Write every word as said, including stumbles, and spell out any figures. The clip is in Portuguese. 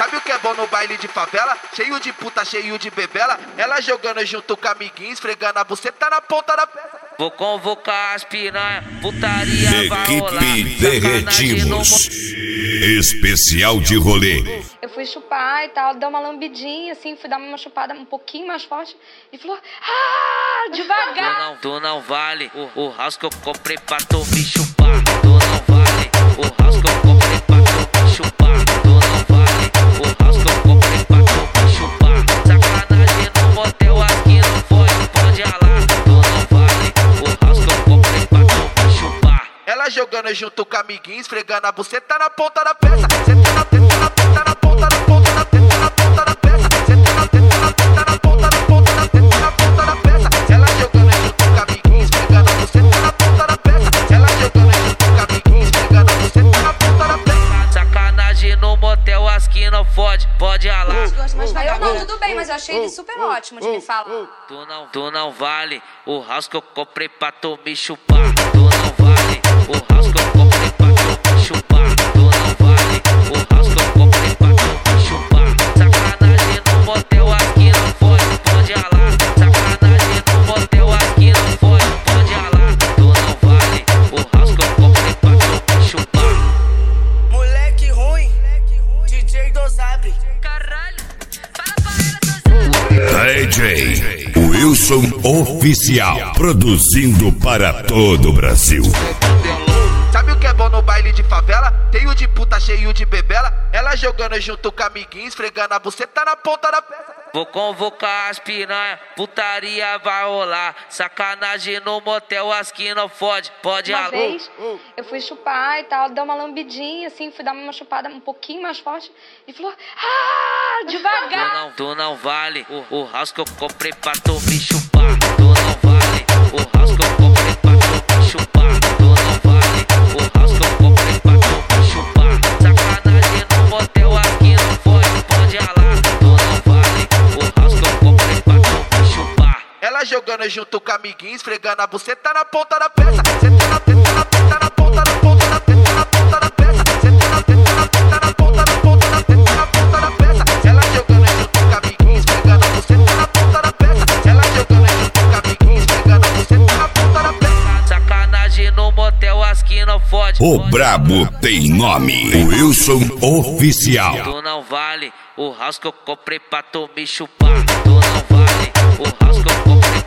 Sabe o que é bom no baile de favela? Cheio de puta, cheio de bebela. Ela jogando junto com amiguinhos, esfregando a buceta na ponta da peça. Vou convocar as piranha, putaria vai rolar. Equipe Derretimos, especial de rolê. Eu fui chupar e tal, deu uma lambidinha, assim, fui dar uma chupada um pouquinho mais forte e falou, ah, devagar. Tu não, tu não vale o, o house que eu comprei pra tu me chupar. Tu não vale o house que eu comprei pra tu me chupar. Tu não vale o house que eu comprei pra tu me chupar. Sacanagem no motel aqui não pode, pode ralar. Tu não vale o house que eu comprei pra tu me chupar. Ela jogando junto com amiguinhos, esfregando a buceta na ponta da peça. Senta na teta, na teta, na ponta da ponta da teta, na ponta da peça. Senta na teta, na teta, na ponta da ponta da teta, na ponta da peça. Ela jogando junto com amiguinhos, esfregando a buceta na ponta da peça. Ela jogando junto com amiguinhos, esfregando a buceta na ponta da peça. Sacanagem no motel, as que não fode, pode ralar. Aí eu não, tudo bem, mas eu achei ele super ótimo de me falar. Tu não, tu não vale o house que eu comprei pra tu me chupar. Tu não vale o house que eu comprei pra tu me chupar. Tu não vale o house que eu comprei pra tu me chupar. Sacanagem no motel, aqui não pode, pode ralar. Sacanagem no motel, aqui não pode, pode ralar. Tu não vale o house que eu comprei pra tu me chupar. Moleque ruim, D J Dosabre. Caralho, fala pra ela, D J Wilson Oficial, produzindo para todo o Brasil. Sabe o que é bom no baile de favela? Cheio de puta, cheio de bebela. Ela jogando junto com amiguinhos, esfregando a buceta na ponta da peça. Vou convocar as piranha, putaria vai rolar. Sacanagem no motel, as que não fode, pode Uma ralar. vez, eu fui chupar e tal, deu uma lambidinha, assim, fui dar uma chupada um pouquinho mais forte e falou, ah, Tu devagar. não, tu não vale o, o house que eu comprei pra tu me chupar. Tu não vale o house que eu comprei pra tu me chupar. Tu não vale o house que eu comprei pra tu me chupar. Sacanagem no motel, aqui não pode, pode ralar. Tu não vale o house que eu comprei pra tu me chupar. Ela jogando junto com amiguinhos, esfregando a buceta na ponta da peça. Senta na teta, na teta, na ponta da ponta da teta, na ponta da peça. Senta na teta, na teta, na ponta da ponta da teta, na ponta da peça. Ela jogando junto com amiguinhos, esfregando a buceta na ponta da peça. Ela jogando junto com amiguinhos, esfregando a buceta na ponta da peça. Sacanagem no motel, as que não fode. O brabo tem nome, Wilson Oficial. Tu não vale o house que eu comprei pra tu me chupar. Tu não vale o house que eu comprei